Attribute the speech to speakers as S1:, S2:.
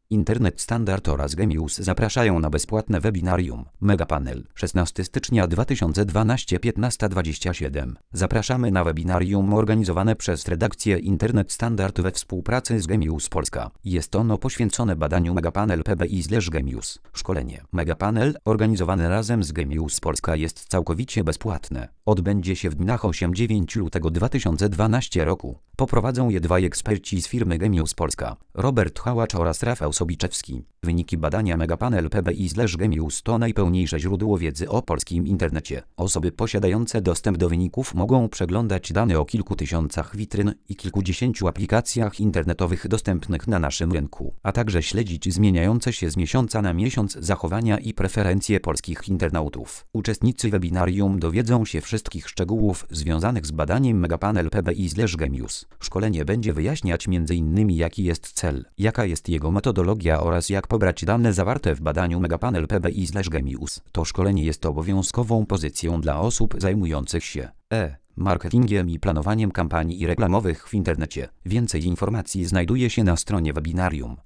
S1: Internet Standard oraz Gemius zapraszają na bezpłatne webinarium Megapanel 16 stycznia 2012 15:27. Zapraszamy na webinarium organizowane przez redakcję Internet Standard we współpracy z Gemius Polska. Jest ono poświęcone badaniu Megapanel PBI/Gemius. Szkolenie Megapanel organizowane razem z Gemius Polska jest całkowicie bezpłatne. Odbędzie się w dniach 8-9 lutego 2012 roku. Poprowadzą je dwaj eksperci z firmy Gemius Polska, Robert Hałacz oraz Rafał Sobiczewski. Wyniki badania Megapanel PBI/Gemius to najpełniejsze źródło wiedzy o polskim internecie. Osoby posiadające dostęp do wyników mogą przeglądać dane o kilku tysiącach witryn i kilkudziesięciu aplikacjach internetowych dostępnych na naszym rynku, a także śledzić zmieniające się z miesiąca na miesiąc zachowania i preferencje polskich internautów. Uczestnicy webinarium dowiedzą się wszystkich szczegółów związanych z badaniem Megapanel PBI/Gemius. Szkolenie będzie wyjaśniać m.in. jaki jest cel, jaka jest jego metodologia oraz jak pobrać dane zawarte w badaniu Megapanel PBI/Gemius. To szkolenie jest obowiązkową pozycją dla osób zajmujących się marketingiem i planowaniem kampanii reklamowych w internecie. Więcej informacji znajduje się na stronie webinarium.